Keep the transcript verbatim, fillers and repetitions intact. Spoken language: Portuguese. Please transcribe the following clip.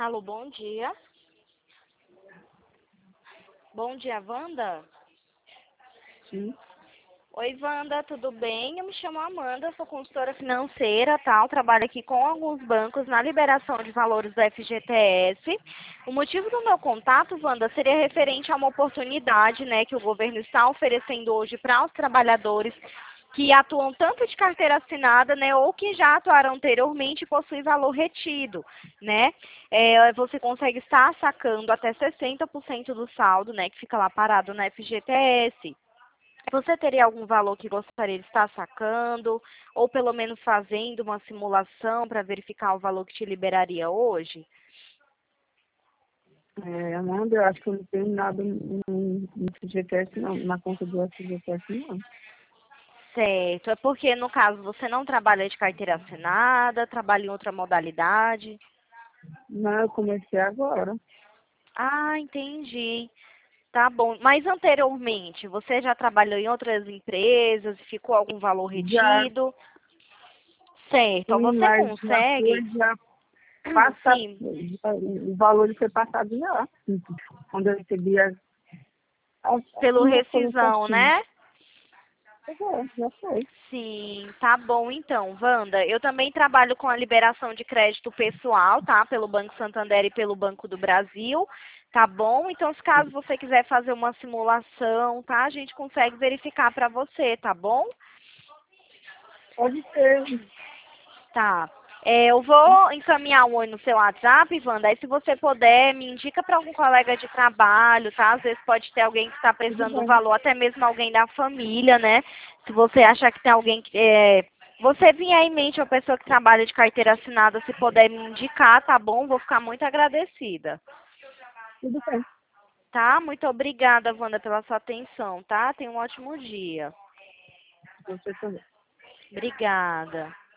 Alô, bom dia. Bom dia, Wanda? Sim. Oi, Wanda, tudo bem? Eu me chamo Amanda, sou consultora financeira, tal. Trabalho aqui com alguns bancos na liberação de valores do F G T S. O motivo do meu contato, Wanda, seria referente a uma oportunidade, né, que o governo está oferecendo hoje para os trabalhadores que atuam tanto de carteira assinada, né, ou que já atuaram anteriormente e possuem valor retido, né? É, você consegue estar sacando até sessenta por cento do saldo, né, que fica lá parado na F G T S. Você teria algum valor que gostaria de estar sacando, ou pelo menos fazendo uma simulação para verificar o valor que te liberaria hoje? É, Amanda, eu acho que eu não tenho nada no, no F G T S, não. Na conta do F G T S, não. Certo, é porque no caso você não trabalha de carteira assinada, trabalha em outra modalidade. Não, eu comecei agora. Ah, entendi. Tá bom. Mas anteriormente, você já trabalhou em outras empresas e ficou algum valor Já, retido? Certo. sim, Você mas já consegue? foi, já passa, Sim, já, o valor foi passado já. Quando eu recebi as, as, pelo as coisas rescisão, certinho. né? Pois é, já foi. Sim, tá bom então, Wanda. Eu também trabalho com a liberação de crédito pessoal, tá? Pelo Banco Santander e pelo Banco do Brasil, tá bom? Então, se caso você quiser fazer uma simulação, tá? A gente consegue verificar para você, tá bom? Pode ser. Tá. É, eu vou encaminhar um oi no seu WhatsApp, Wanda. Aí, se você puder, me indica para algum colega de trabalho, tá? Às vezes pode ter alguém que está Tudo precisando do bem. valor, até mesmo alguém da família, né? Se você achar que tem alguém que. É, você vier em mente uma pessoa que trabalha de carteira assinada, se puder me indicar, tá bom? Vou ficar muito agradecida. Tudo bem. Tá? Muito obrigada, Wanda, pela sua atenção, tá? Tenha um ótimo dia. Você também. Obrigada.